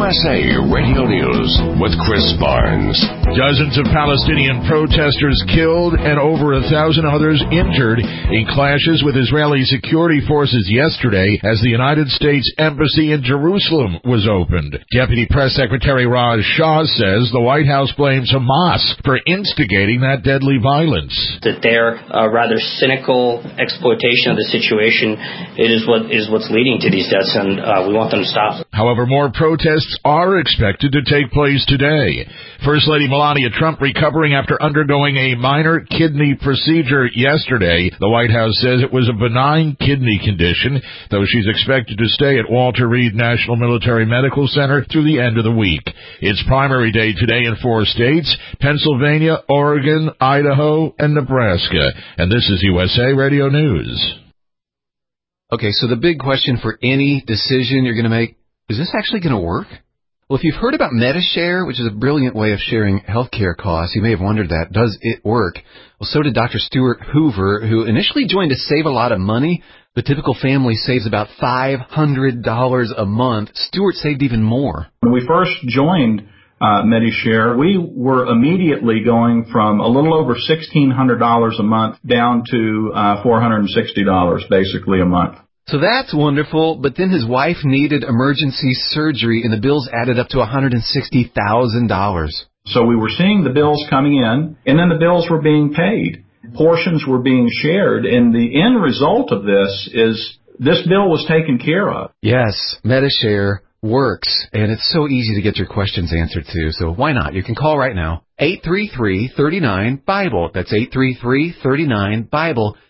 USA Radio News with Chris Barnes. Dozens of Palestinian protesters killed and over 1,000 others injured in clashes with Israeli security forces yesterday as the United States Embassy in Jerusalem was opened. Deputy Press Secretary Raj Shah says the White House blames Hamas for instigating that deadly violence. That their rather cynical exploitation of the situation is what's leading to these deaths, and we want them to stop. However, more protests are expected to take place today. First Lady Melania Trump recovering after undergoing a minor kidney procedure yesterday. The White House says it was a benign kidney condition, though she's expected to stay at Walter Reed National Military Medical Center through the end of the week. It's primary day today in 4 states: Pennsylvania, Oregon, Idaho, and Nebraska. And this is USA Radio News. Okay, so the big question for any decision you're going to make, is this actually going to work? Well, if you've heard about Medi-Share, which is a brilliant way of sharing healthcare costs, you may have wondered that. Does it work? Well, so did Dr. Stuart Hoover, who initially joined to save a lot of money. The typical family saves about $500 a month. Stuart saved even more. When we first joined Medi-Share, we were immediately going from a little over $1,600 a month down to $460 basically a month. So that's wonderful, but then his wife needed emergency surgery, and the bills added up to $160,000. So we were seeing the bills coming in, and then the bills were being paid. Portions were being shared, and the end result of this is this bill was taken care of. Yes, Medi-Share works, and it's so easy to get your questions answered too, so why not? You can call right now, 833-39-BIBLE. That's 833-39-BIBLE,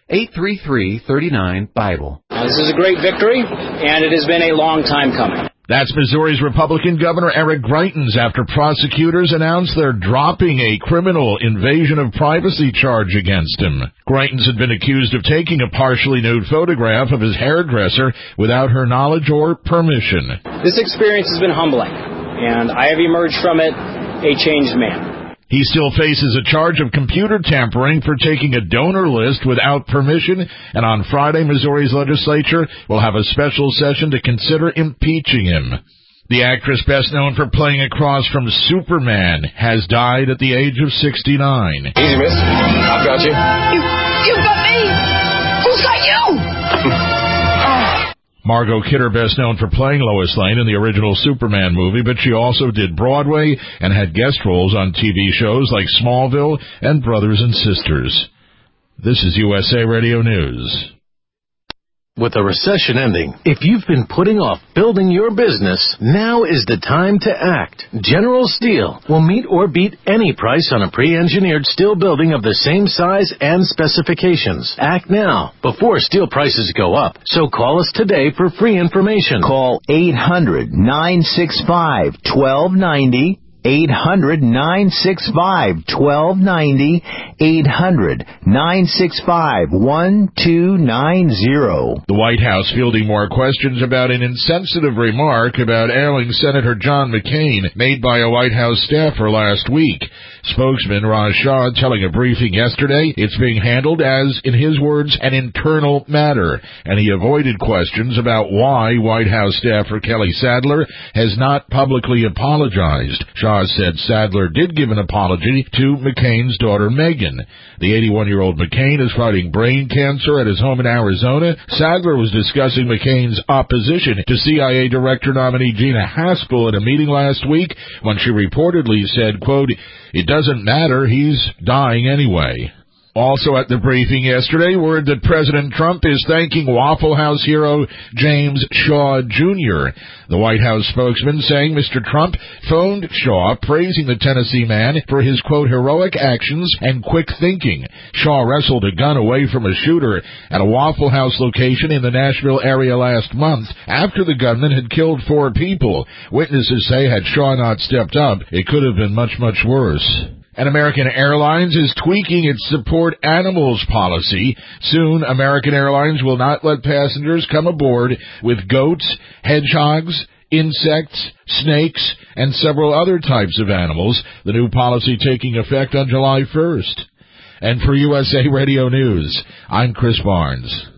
833-39-BIBLE. This is a great victory, and it has been a long time coming. That's Missouri's Republican Governor Eric Greitens after prosecutors announced they're dropping a criminal invasion of privacy charge against him. Greitens had been accused of taking a partially nude photograph of his hairdresser without her knowledge or permission. This experience has been humbling, and I have emerged from it a changed man. He still faces a charge of computer tampering for taking a donor list without permission, and on Friday, Missouri's legislature will have a special session to consider impeaching him. The actress best known for playing across from Superman has died at the age of 69. Easy, miss. I've got you. You got me? Who's got you? Margot Kidder, best known for playing Lois Lane in the original Superman movie, but she also did Broadway and had guest roles on TV shows like Smallville and Brothers and Sisters. This is USA Radio News. With a recession ending, if you've been putting off building your business, now is the time to act. General Steel will meet or beat any price on a pre-engineered steel building of the same size and specifications. Act now, before steel prices go up. So call us today for free information. Call 800-965-1290. 800-965-1290, 800-965-1290. The White House fielding more questions about an insensitive remark about ailing Senator John McCain made by a White House staffer last week. Spokesman Raj Shah telling a briefing yesterday it's being handled as, in his words, an internal matter, and he avoided questions about why White House staffer Kelly Sadler has not publicly apologized. Shah said Sadler did give an apology to McCain's daughter Megan. The 81-year-old McCain is fighting brain cancer at his home in Arizona. Sadler was discussing McCain's opposition to CIA Director nominee Gina Haspel at a meeting last week when she reportedly said, quote, "It doesn't matter, he's dying anyway." Also at the briefing yesterday, word that President Trump is thanking Waffle House hero James Shaw Jr. The White House spokesman saying Mr. Trump phoned Shaw praising the Tennessee man for his, quote, heroic actions and quick thinking. Shaw wrestled a gun away from a shooter at a Waffle House location in the Nashville area last month after the gunman had killed 4 people. Witnesses say had Shaw not stepped up, it could have been much, much worse. And American Airlines is tweaking its support animals policy. Soon, American Airlines will not let passengers come aboard with goats, hedgehogs, insects, snakes, and several other types of animals, the new policy taking effect on July 1st. And for USA Radio News, I'm Chris Barnes.